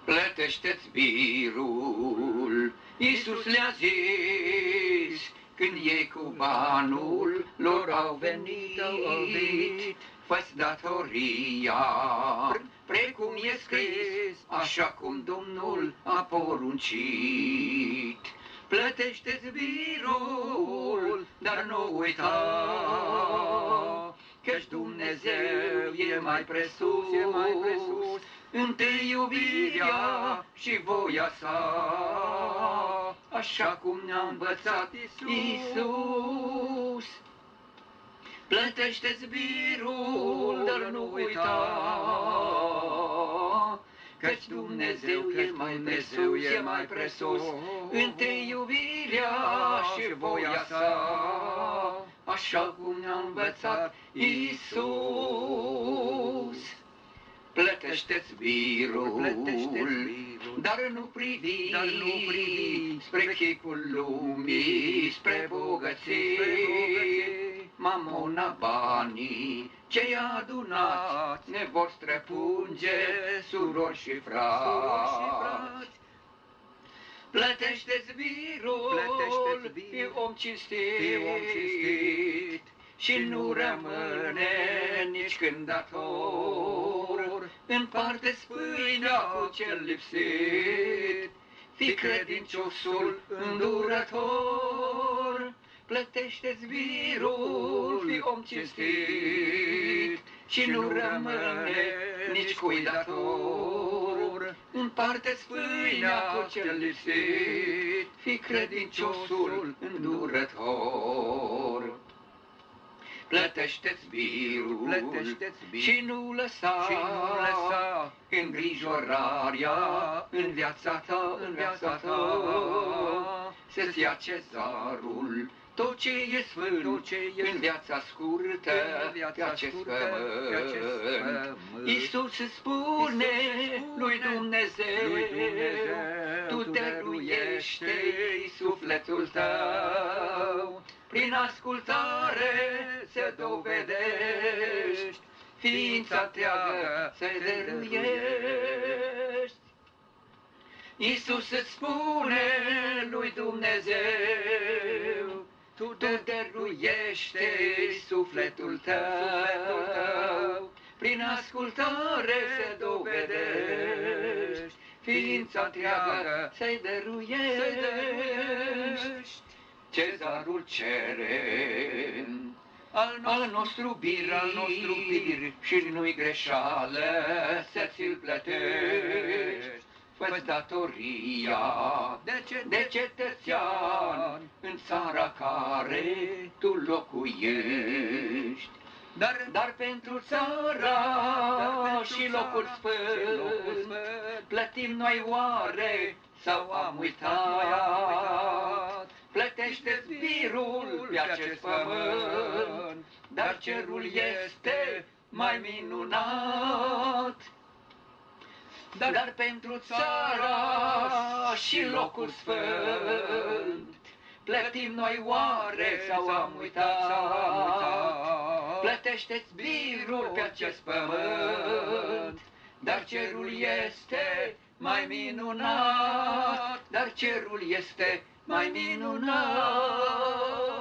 Plătește-ți birul, Iisus le-a zis, când ei cu banul lor au venit. Fă-ți datoria, precum e scris, așa cum Domnul a poruncit. Plătește-ți birul, dar nu uita, căci Dumnezeu e mai presus, întâi iubirea și voia sa, așa cum ne-a învățat Iisus. Plătește-ți birul, dar nu uita, căci Dumnezeu e mai presus, întâi iubirea și voia sa, așa cum ne-a învățat Iisus. Plătește-ți birul, dar nu privi spre chipul lumii, spre bogății. Mamona, banii ce-i adunați ne vor străpunge, surori și frați. Plătește-ți birul, fii om cinstit, și nu rămâne nici când dator. Împarte-ți pâinea cu cel lipsit, fii credinciosul îndurător. Plătește-ți birul, fii om cinstit, și nu rămâne nici cui dator. Împarte-ți pâinea cu cel lipsit, fii credinciosul îndurător. Plătește-ți birul, și nu lăsa îngrijorarea în viața ta, să-ți ia cezarul tot ce e sfânt în viața scurtă pe acest pământ. Iisus îți spune lui Dumnezeu, tu dăruiește-i sufletul tău, prin ascultare să dovedești, ființa teagă să-i dăruiești. Iisus îți spune lui Dumnezeu, tu dăruiește-i sufletul tău, prin ascultare să dovedești, ființa teagă să-i dăruiești. Cezarul cere al nostru bir, și nu-i greșeală să ți-l plătești. Fă-ți datoria de cetățean în țara care tu locuiești. Dar pentru țara și locul sfânt plătim noi oare sau am uitat? Plătește-ți birul pe acest pământ, dar cerul este mai minunat. Dar pentru țara și locul sfânt plătim noi oare sau am uitat? Plătește-ți birul pe acest pământ, dar cerul este mai minunat, dar cerul este mai minunat.